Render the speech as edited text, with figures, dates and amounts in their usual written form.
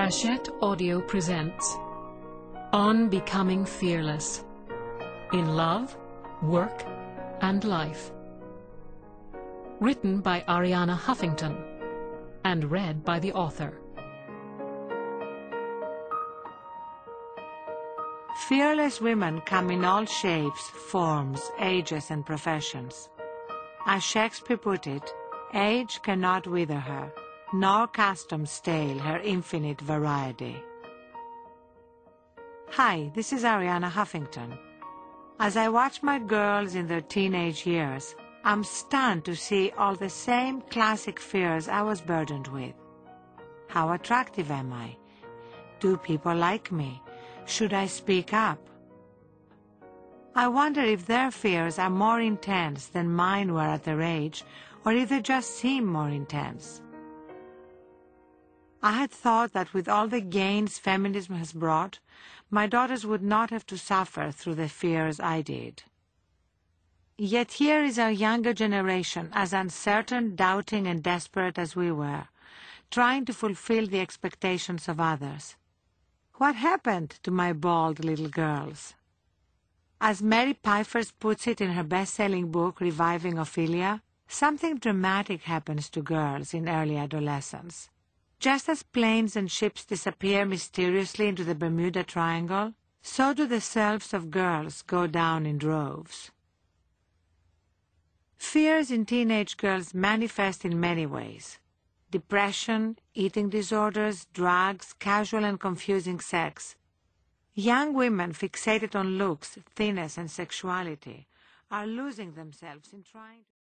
Hachette Audio presents On Becoming Fearless in Love, Work, and Life. Written by Arianna Huffington and read by the author. Fearless women come in all shapes, forms, ages, and professions. As Shakespeare put it, age cannot wither her, nor custom stale her infinite variety. Hi, this is Arianna Huffington. As I watch my girls in their teenage years, I'm stunned to see all the same classic fears I was burdened with. How attractive am I? Do people like me? Should I speak up? I wonder if their fears are more intense than mine were at their age, or if they just seem more intense. I had thought that with all the gains feminism has brought, my daughters would not have to suffer through the fears I did. Yet here is our younger generation, as uncertain, doubting, and desperate as we were, trying to fulfill the expectations of others. What happened to my bold little girls? As Mary Pfeiffer puts it in her best-selling book, Reviving Ophelia, something dramatic happens to girls in early adolescence. Just as planes and ships disappear mysteriously into the Bermuda Triangle, so do the selves of girls go down in droves. Fears in teenage girls manifest in many ways. Depression, eating disorders, drugs, casual and confusing sex. Young women fixated on looks, thinness, and sexuality are losing themselves in trying